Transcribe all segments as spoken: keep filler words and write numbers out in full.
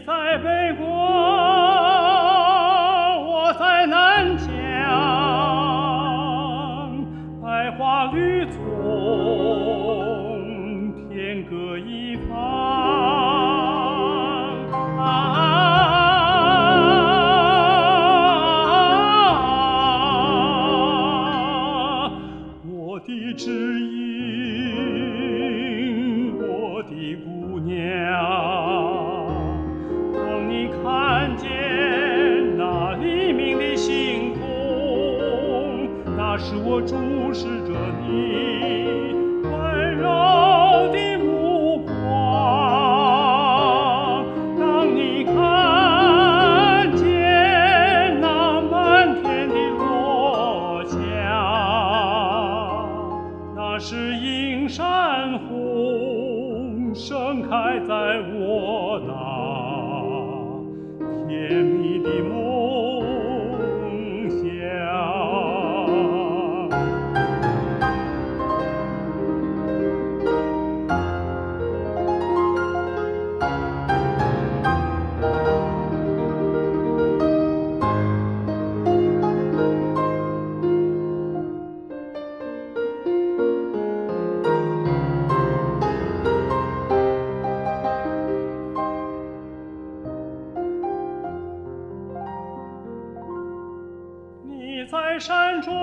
在北国，我在南疆，百花绿丛，天各一方。啊，我的知音，我的姑娘。看见那黎明的星空，那是我注视着你温柔的目光。当你看见那满天的落霞，那是映山红盛开在我那甜蜜的梦乡。你在山中，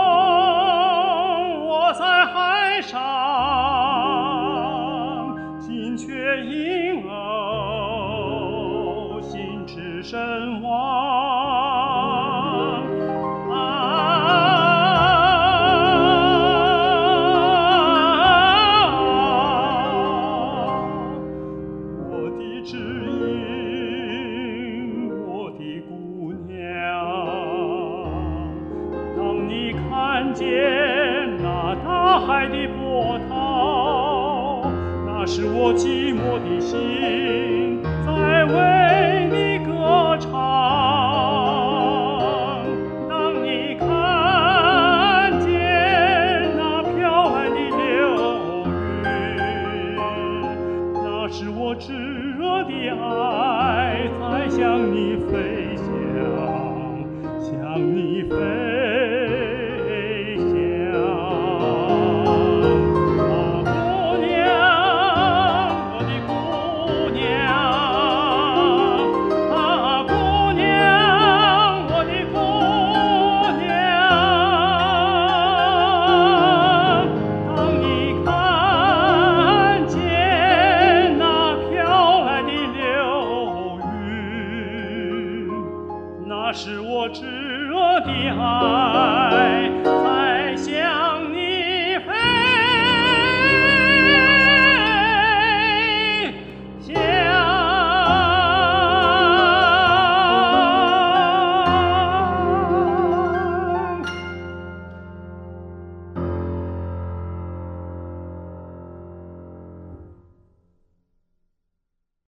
我在海上，金雀银偶，心驰神往。啊，我的知音，我的姑娘。你看见那大海的波涛，那是我寂寞的心在为你歌唱。当你看见那飘来的流云，那是我炙热的爱在向你飞翔，向你飞。那是我炙热的爱。